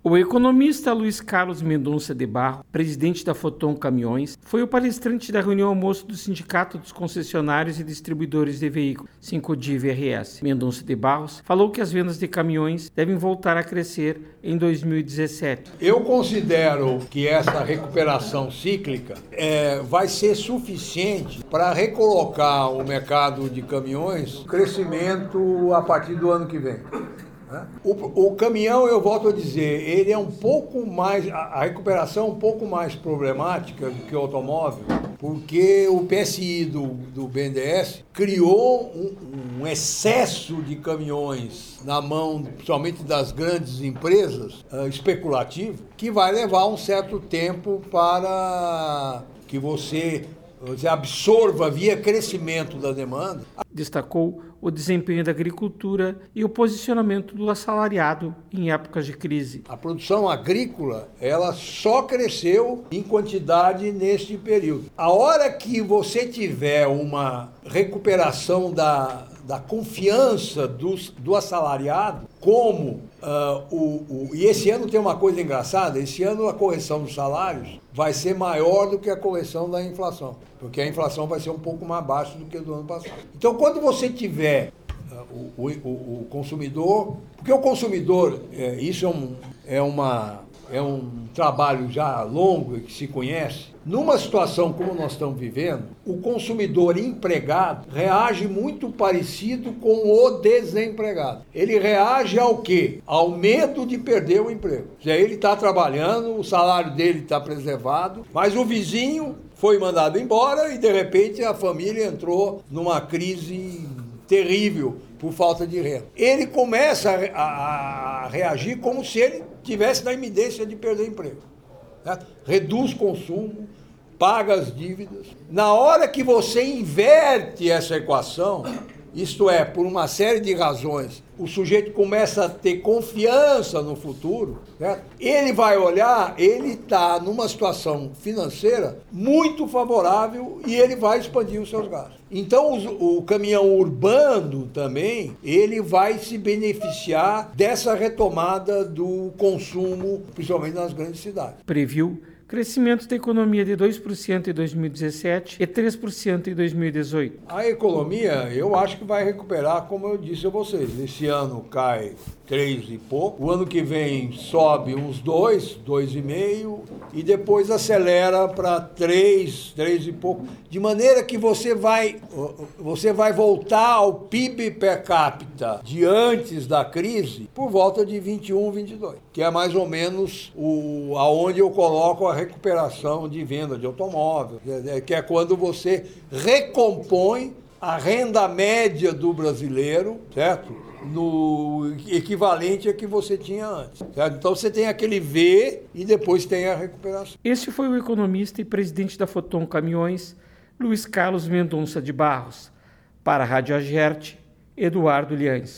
O economista Luiz Carlos Mendonça de Barros, presidente da Foton Caminhões, foi o palestrante da reunião almoço do Sindicato dos Concessionários e Distribuidores de Veículos, Sincodiv-RS. Mendonça de Barros falou que as vendas de caminhões devem voltar a crescer em 2017. Eu considero que essa recuperação cíclica vai ser suficiente para recolocar o mercado de caminhões no crescimento a partir do ano que vem. O caminhão, eu volto a dizer, ele é um pouco mais, a recuperação é um pouco mais problemática do que o automóvel, porque o PSI do BNDES criou um excesso de caminhões na mão, principalmente das grandes empresas, especulativo, que vai levar um certo tempo para que você absorva via crescimento da demanda. Destacou o desempenho da agricultura e o posicionamento do assalariado em épocas de crise. A produção agrícola, ela só cresceu em quantidade neste período. A hora que você tiver uma recuperação da confiança do assalariado, como e esse ano tem uma coisa engraçada, esse ano a correção dos salários vai ser maior do que a correção da inflação, porque a inflação vai ser um pouco mais baixa do que a do ano passado. Então, quando você tiver o consumidor, porque o consumidor, isso é um trabalho já longo e que se conhece. Numa situação como nós estamos vivendo, o consumidor empregado reage muito parecido com o desempregado. Ele reage ao quê? Ao medo de perder o emprego. Já ele está trabalhando, o salário dele está preservado, mas o vizinho foi mandado embora e, de repente, a família entrou numa crise terrível por falta de renda. Ele começa a reagir como se ele tivesse na iminência de perder o emprego. Certo? Reduz consumo, paga as dívidas. Na hora que você inverte essa equação, isto é, por uma série de razões, o sujeito começa a ter confiança no futuro, certo? Ele vai olhar, ele está numa situação financeira muito favorável e ele vai expandir os seus gastos. Então, o caminhão urbano também, ele vai se beneficiar dessa retomada do consumo, principalmente nas grandes cidades. Previu crescimento da economia de 2% em 2017 e 3% em 2018. A economia, eu acho que vai recuperar, como eu disse a vocês. Esse ano cai 3 e pouco, o ano que vem sobe uns 2,5 e depois acelera para 3 e pouco, de maneira que você vai voltar ao PIB per capita de antes da crise por volta de 21, 22, que é mais ou menos aonde eu coloco a recuperação de venda de automóvel, que é quando você recompõe a renda média do brasileiro, certo? No equivalente a que você tinha antes. Certo? Então você tem aquele V e depois tem a recuperação. Este foi o economista e presidente da Foton Caminhões, Luiz Carlos Mendonça de Barros. Para a Rádio Agerte, Eduardo Liães.